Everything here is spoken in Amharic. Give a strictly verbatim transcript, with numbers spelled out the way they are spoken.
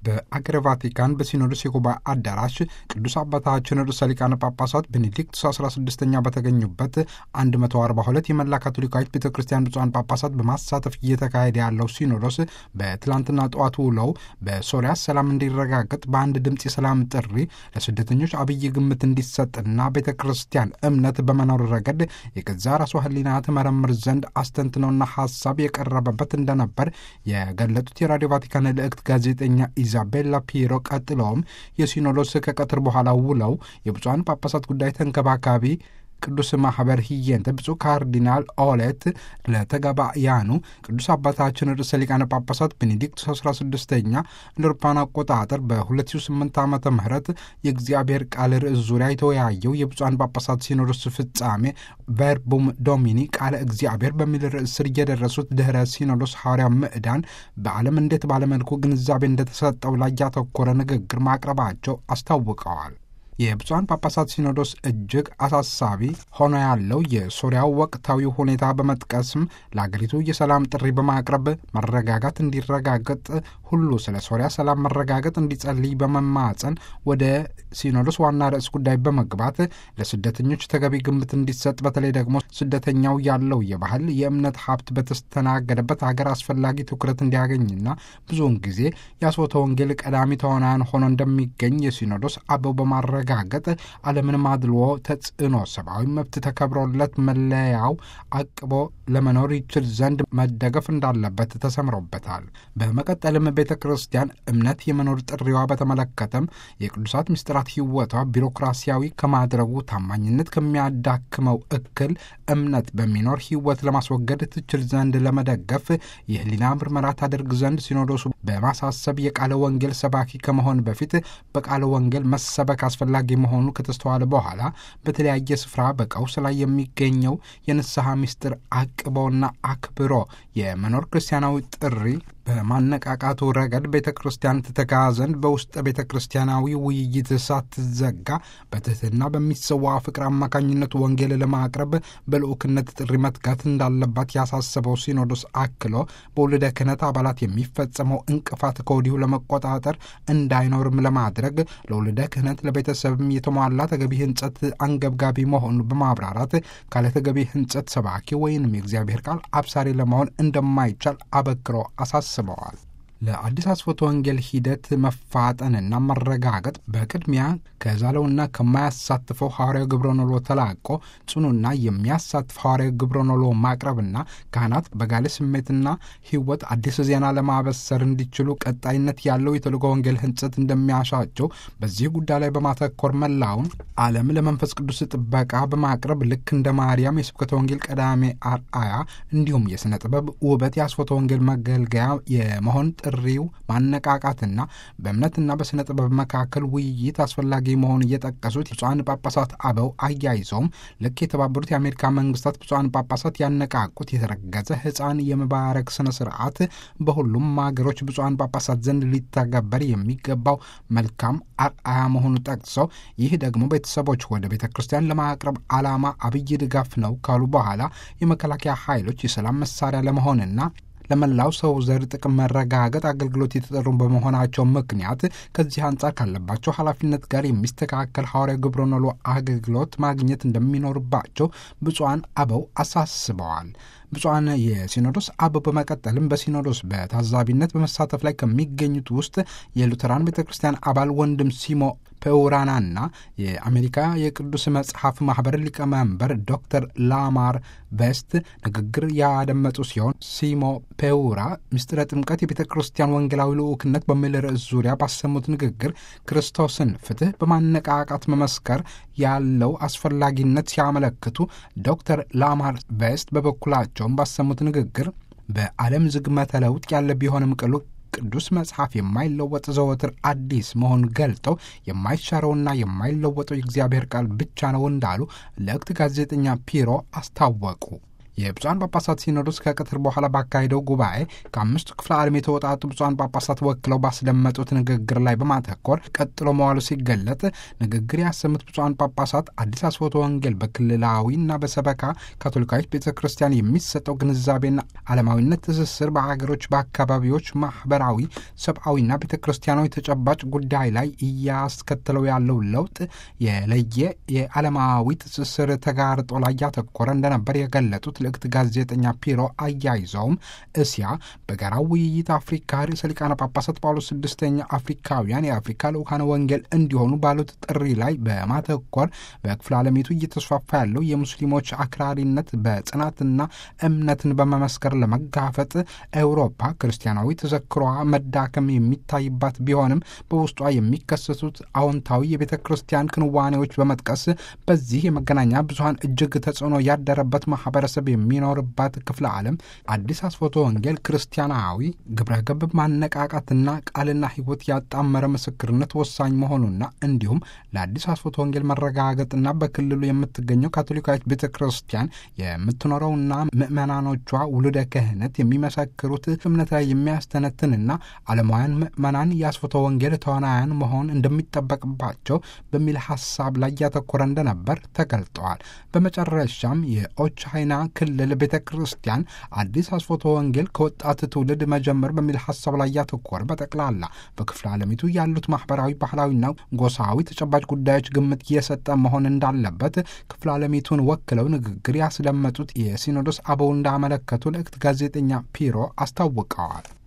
በአገረ ቫቲካን በሲኖዶስ የጉባኤ አዳራሽ ቅዱስ አባታችን ርዕሰ ሊቃነ ጳጳሳት ቤኔዲክቱስ አስራ ስድስተኛ በተገኙበት መቶ አርባ ሁለት የመላ ካቶሊካዊት ቤተ ክርስቲያን ብፁዓን ጳጳሳት በማሳተፍ እየተካሄደ ያለው ሲኖዶስ በትላንትና ጠዋት ውለው በሶሪያ ሰላም እንዲረጋገጥ በአንድ ድምፅ የሰላም ጥሪ ለስደተኞች አብይ ግምት እንዲሰጥና ቤተ ክርስቲያን እምነት በመኖር ረገድ የገዛ ራሷ ሕሊና ትመረምር ዘንድ አስተንትነውና ሀሳብ የቀረበበት እንደነበር የገለጡት የራዲዮ ቫቲካን ልዕክት ጋዜጠኛ ኢዛቤላ ፒሮ ቀጥለውም የሲኖዶስ ከቀትር በኋላ ውለው የብፁዓን ጳጳሳት ጉዳይ ተንከባካቢ ቅዱስ ማህበር ሂየንተ ብፁዕ ካርዲናል ኦሌት ለተጋባያኑ ቅዱስ አባታችን ርዕሰ ሊቃነ ጳጳሳት ቤኔዲክቱስ አስራ ስድስተኛ እንደ አውሮፓውያን አቆጣጠር በሁለት ሺህ ስምንት ዓመተ ምህረት የእግዚአብሔር ቃል ርዕስ ዙሪያ የተወያየው የብፁዓን ጳጳሳት ሲኖዶስ ፍጻሜ ቨርቡም ዶሚኒ ቃለ እግዚአብሔር በሚል ርዕስ ስር የደረሱት ድኅረ ሲኖዶስ ሐዋርያው ምዕዳን በዓለም እንዴት ባለመልኩ ግንዛቤ እንደተሰጠው ላይ ያተኮረ ንግግር ማቅረባቸው አስታውቀዋል። የብፁዓን ጳጳሳት ሲኖዶስ እጅግ አሳሳቢ ሆኖ ያለው የሶሪያው ወቅታዊ ሁኔታ በመጥቀስም ለአገሪቱ የሰላም ጥሪ በማቅረብ መረጋጋት እንዲረጋገጥ ሁሉ ስለ ሶሪያ ሰላም መረጋገጥ እንዲጸልይ በመማጸን ወደ ሲኖዶስ ዋና ርዕስ ጉዳይ በመግባት ለስደተኞች ተገቢ ግምት እንዲሰጥ በተለይ ደግሞ ስደተኛው ያለው የባህል የእምነት ሀብት በተስተናገደበት ሀገር አስፈላጊ ትኩረት እንዲያገኝና ብዙውን ጊዜ የአስወተ ወንጌል ቀዳሚ ተዋናያን ሆኖ እንደሚገኝ የሲኖዶስ አበው በማድረግ ጋገጥ ዓለምንም አድልዎ ተጽዕኖ ሰብአዊ መብት ተከብሮለት መለያው አቅቦ ለመኖር ይችል ዘንድ መደገፍ እንዳለበት ተሰምሮበታል። በመቀጠልም ቤተ ክርስቲያን እምነት የመኖር ጥሪዋ በተመለከተም የቅዱሳት ምስጢራት ሕይወቷ ቢሮክራሲያዊ ከማድረጉ ታማኝነት ከሚያዳክመው እክል እምነት በሚኖር ሕይወት ለማስወገድ ትችል ዘንድ ለመደገፍ የህሊና ምርመራ ታደርግ ዘንድ ሲኖዶሱ በማሳሰብ የቃለ ወንጌል ሰባኪ ከመሆን በፊት በቃለ ወንጌል መሰበክ አስፈላጊ መሆኑ ከተስተዋለ በኋላ በተለያየ ስፍራ በቀውስ ላይ የሚገኘው የንስሐ ምስጢር አቅቦና አክብሮ የመኖር ክርስቲያናዊ ጥሪ በማነቃቃቱ ረገድ ቤተ ክርስቲያን ትተጋ ዘንድ በውስጥ ቤተ ክርስቲያናዊ ውይይት ሳትዘጋ በትህትና በሚሰዋ ፍቅር አማካኝነት ወንጌል ለማቅረብ በልዑክነት ጥሪ መትጋት እንዳለባት ያሳሰበው ሲኖዶስ አክሎ በውልደ ክህነት አባላት የሚፈጸመው እንቅፋት ከወዲሁ ለመቆጣጠር እንዳይኖርም ለማድረግ ለውልደ ክህነት ለቤተሰብም የተሟላ ተገቢ ህንጸት አንገብጋቢ መሆኑ በማብራራት ካለ ተገቢ ህንጸት ሰባኪ ወይንም የእግዚአብሔር ቃል አብሳሪ ለመሆን እንደማይቻል አበክሮ አሳስበዋል። ለአዲስ አስፎቶ ወንጌል ሂደት መፋጠንና መረጋገጥ በቅድሚያ ከዛለውና ከማያሳትፈው ሐዋርያው ግብረ ኖሎ ተላቆ ጽኑና የሚያሳትፍ ሐዋርያው ግብረ ኖሎ ማቅረብና ካህናት በጋለ ስሜትና ህይወት አዲስ ዜና ለማበሰር እንዲችሉ ቀጣይነት ያለው የተልእኮ ወንጌል ህንጸት እንደሚያሻቸው በዚህ ጉዳይ ላይ በማተኮር መላውን ዓለም ለመንፈስ ቅዱስ ጥበቃ በማቅረብ ልክ እንደ ማርያም የስብከተ ወንጌል ቀዳሜ አርአያ እንዲሁም የሥነ ጥበብ ውበት የአስፎቶ ወንጌል መገልገያ የመሆን ጥሪው ማነቃቃትና በእምነትና በሥነ ጥበብ መካከል ውይይት አስፈላጊ መሆኑን እየጠቀሱት ብፁዓን ጳጳሳት አበው አያይዘውም ልክ የተባበሩት የአሜሪካ መንግስታት ብፁዓን ጳጳሳት ያነቃቁት የተረገዘ ሕፃን የመባረክ ስነ ስርዓት በሁሉም ሀገሮች ብፁዓን ጳጳሳት ዘንድ ሊተገበር የሚገባው መልካም አርአያ መሆኑን ጠቅሰው ይህ ደግሞ ቤተሰቦች ወደ ቤተ ክርስቲያን ለማቅረብ ዓላማ አብይ ድጋፍ ነው ካሉ በኋላ የመከላከያ ኃይሎች የሰላም መሳሪያ ለመሆንና ለመላው ሰው ዘር ጥቅም መረጋገጥ አገልግሎት የተጠሩ በመሆናቸው ምክንያት ከዚህ አንጻር ካለባቸው ኃላፊነት ጋር የሚስተካከል ሐዋርያው ግብረ ኖሎ አገልግሎት ማግኘት እንደሚኖርባቸው ብፁዓን አበው አሳስበዋል። ብፁዓን የሲኖዶስ አበው በመቀጠልም በሲኖዶስ በታዛቢነት በመሳተፍ ላይ ከሚገኙት ውስጥ የሉተራን ቤተ ክርስቲያን አባል ወንድም ሲሞ ፔውራናና የአሜሪካ የቅዱስ መጽሐፍ ማህበር ሊቀመንበር ዶክተር ላማር ቬስት ንግግር ያደመጡ ሲሆን ሲሞ ፔውራ ምስጢረ ጥምቀት የቤተ ክርስቲያን ወንጌላዊ ልዑክነት በሚል ርዕስ ዙሪያ ባሰሙት ንግግር ክርስቶስን ፍትህ በማነቃቃት መመስከር ያለው አስፈላጊነት ሲያመለክቱ ዶክተር ላማር ቬስት በበኩላቸውም ባሰሙት ንግግር በዓለም ዝግመተ ለውጥ ያለ ቢሆንም ቅሉ ቅዱስ መጽሐፍ የማይለወጥ ዘወትር አዲስ መሆኑን ገልጠው የማይሻረውና የማይለወጠው የእግዚአብሔር ቃል ብቻ ነው እንዳሉ ለእክት ጋዜጠኛ ፒሮ አስታወቁ። የብፁዓን ጳጳሳት ሲኖዶስ ከቀትር በኋላ ባካሄደው ጉባኤ ከአምስቱ ክፍለ ዓለም የተወጣጡ ብፁዓን ጳጳሳት ወክለው ባስደመጡት ንግግር ላይ በማተኮር ቀጥሎ መዋሉ ሲገለጥ ንግግር ያሰሙት ብፁዓን ጳጳሳት አዲስ አስፎቶ ወንጌል በክልላዊና በሰበካ ካቶሊካዊት ቤተ ክርስቲያን የሚሰጠው ግንዛቤና ዓለማዊነት ትስስር በአገሮች በአካባቢዎች ማህበራዊ ሰብአዊና ቤተ ክርስቲያናዊ ተጨባጭ ጉዳይ ላይ እያስከተለው ያለው ለውጥ የለየ የዓለማዊ ትስስር ተጋርጦ ላይ ያተኮረ እንደነበር የገለጡት ልዕክት ጋዜጠኛ ፒሮ አያይዘውም እስያ በጋራው ውይይት አፍሪካ ርዕሰ ሊቃነ ጳጳሳት ጳውሎስ ስድስተኛ አፍሪካውያን የአፍሪካ ልዑካነ ወንጌል እንዲሆኑ ባሉት ጥሪ ላይ በማተኮር በክፍለ ዓለሚቱ እየተስፋፋ ያለው የሙስሊሞች አክራሪነት በጽናትና እምነትን በመመስከር ለመጋፈጥ አውሮፓ ክርስቲያናዊ ተዘክሯ መዳከም የሚታይባት ቢሆንም በውስጧ የሚከሰቱት አዎንታዊ የቤተ ክርስቲያን ክንዋኔዎች በመጥቀስ በዚህ የመገናኛ ብዙሃን እጅግ ተጽዕኖ ያደረበት ማህበረሰብ የሚኖርባት ክፍለ ዓለም አዲስ አስፎቶ ወንጌል ክርስቲያናዊ ግብረገብ ማነቃቃትና ቃልና ሕይወት ያጣመረ ምስክርነት ወሳኝ መሆኑና እንዲሁም ለአዲስ አስፎቶ ወንጌል መረጋገጥና በክልሉ የምትገኘው ካቶሊካዊት ቤተ ክርስቲያን የምትኖረውና ምዕመናኖቿ ውሉደ ክህነት የሚመሰክሩት እምነት ላይ የሚያስተነትንና ዓለማውያን ምዕመናን የአስፎቶ ወንጌል ተዋናያን መሆን እንደሚጠበቅባቸው በሚል ሐሳብ ላይ ያተኮረ እንደነበር ተገልጠዋል። በመጨረሻም የኦቻይና ክልል ቤተ ክርስቲያን አዲስ አስፎቶ ወንጌል ከወጣት ትውልድ መጀመር በሚል ሐሳብ ላይ ያተኮረ በጠቅላላ በክፍለ ዓለሚቱ ያሉት ማህበራዊ፣ ባህላዊና ጎሳዊ ተጨባጭ ጉዳዮች ግምት እየሰጠ መሆን እንዳለበት ክፍለ ዓለሚቱን ወክለው ንግግር ያስደመጡት የሲኖዶስ አበው እንዳመለከቱ ልዕክት ጋዜጠኛ ፒሮ አስታውቀዋል።